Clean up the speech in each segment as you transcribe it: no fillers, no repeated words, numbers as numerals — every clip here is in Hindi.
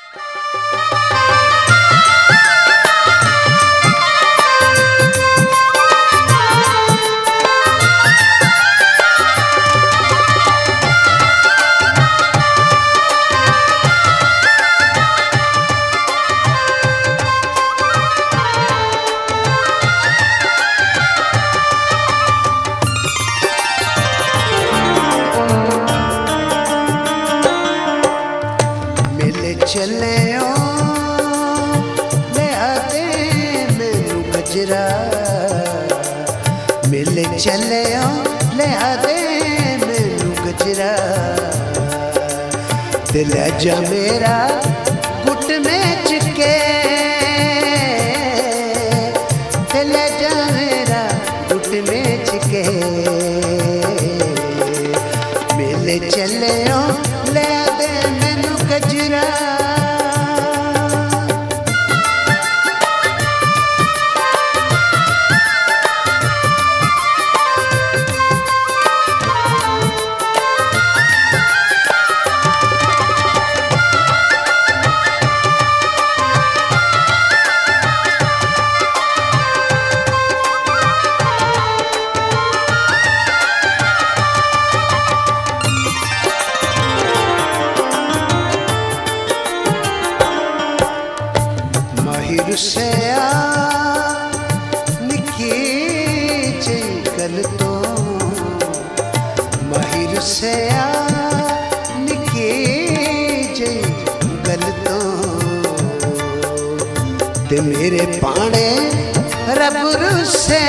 चले ले आते मैनू गजरा, मिले चले ले आते मैनू गजरा, दिल जा मेरा गुट में चिके, दिल जा मेरा गुट में चिके, मिले चले ले आते मैनू गजरा। से निकी जी गल तो माहिर से निकी जी गल तो ते मेरे पाने रब रुसे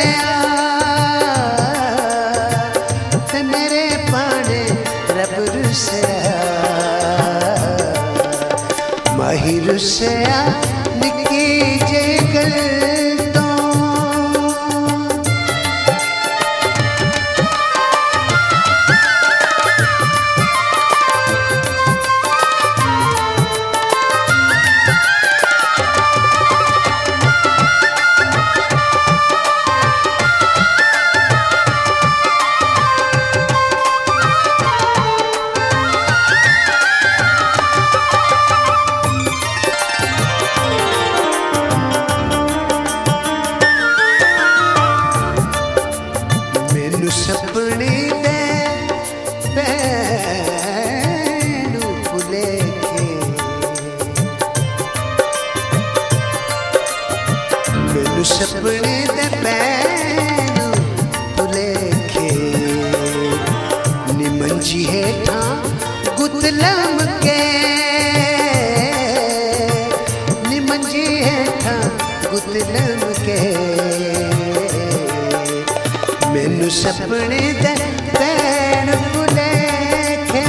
ते मेरे पाने रब रुसे माहिर से निकी जे गल तो सपने दे पैनू भुलेखे, मैनू सपने दे पैनू भुलेखे, नी मंजी हेठां गुत लमके, नी मंजी हेठां गुत लमके, मैनू सपने दे पैन भुलेखे।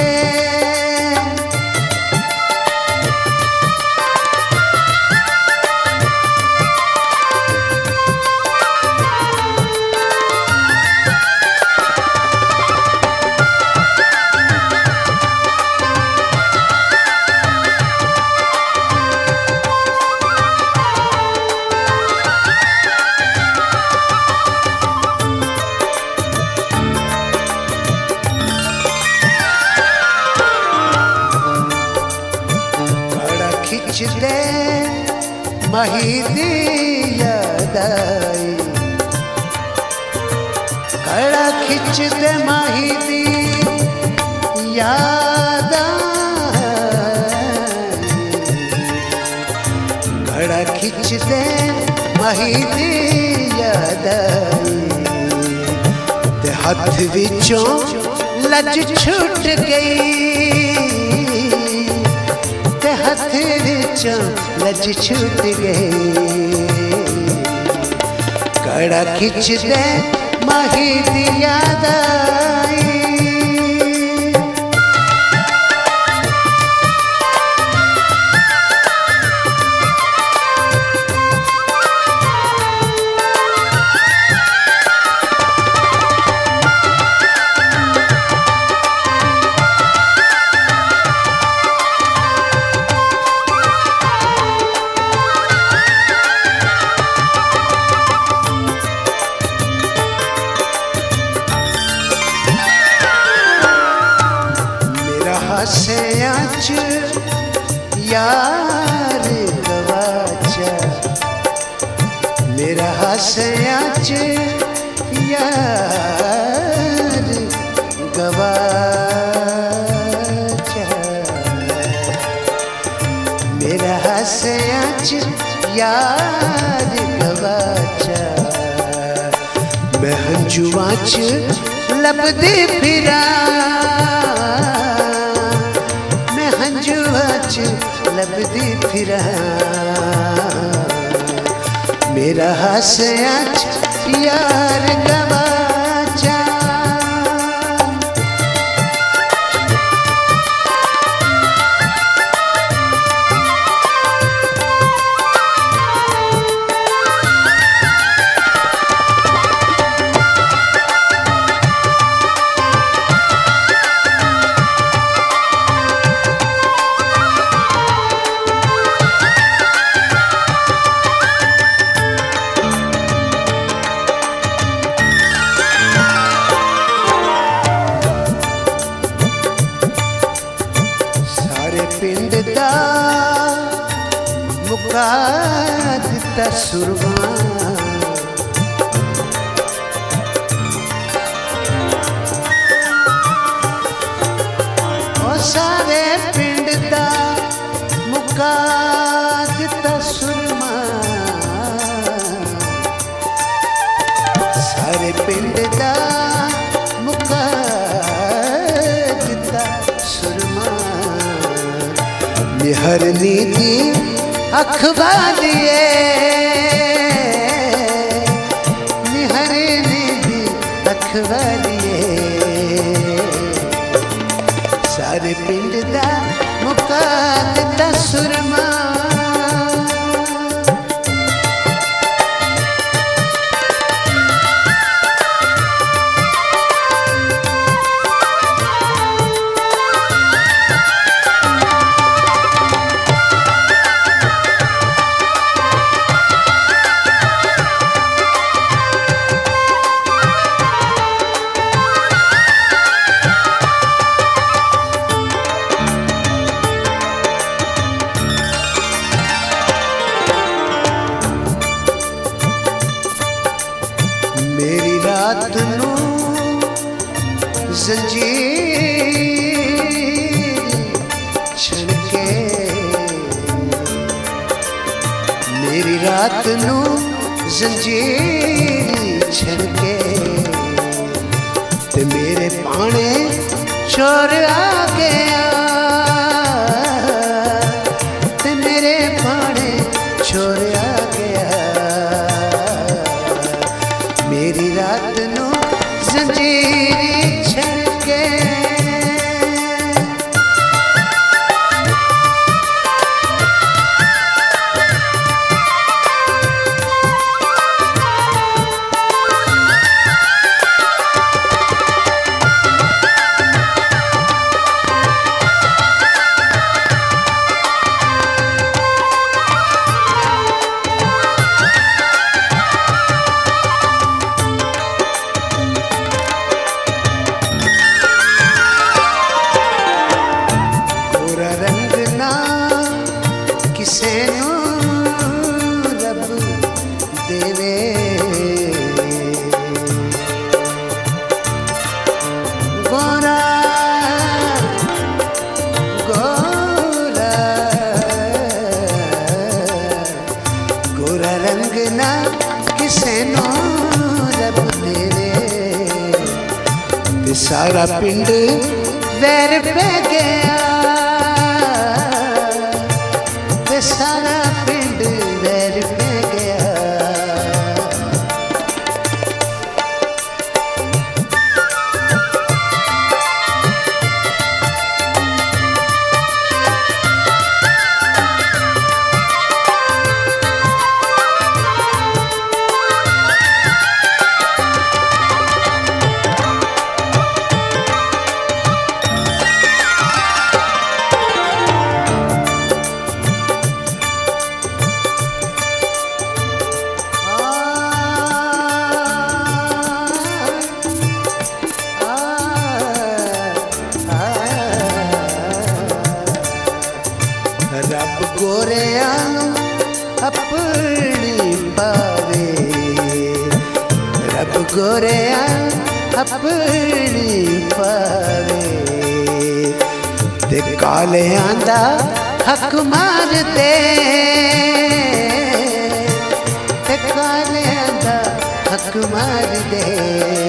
खिचदे माही दी याद आई, कड़ा खिचदे माही दी याद आई, कड़ा खिचदे माही दी याद आई, ते हथ विचों लज छुट गई, हाथ विचों लज छूट गई, कड़ा खिचदे माही दी याद आई। यार गवाचा मेरा हसयाच यार गवाचा मेरा हसयाच यार गवाचा मैं हंजुआच लभदी फिरा मैं हंजुआच लभदी फिरा मेरा हसयाच यार गवाचा पिंड दा मुका दिता सुरमा ओ सारे पिंड दा मुका दिता सुरमा सारे पिंड दा मुका दिता सुरमा निहर नीति अखबारिए निहर नीति अखबारिए सारे पिंड दा मुका दिता सुरमा मेरी रात नू जंजीर छड़के मेरी रात नू जंजीर छड़के ते मेरे पाने चोर आ गया ते मेरे पाने चोर आ गया मेरी रात नू जंजीर छड़के सारा पिंड वैर पे गया ते सारा पिंड वैर पे गया गोरियां अपनी पावे, रब गोरियां अपनी पावे। ते कालियां दा हक मार दे, ते कालियां दा हक मार दे।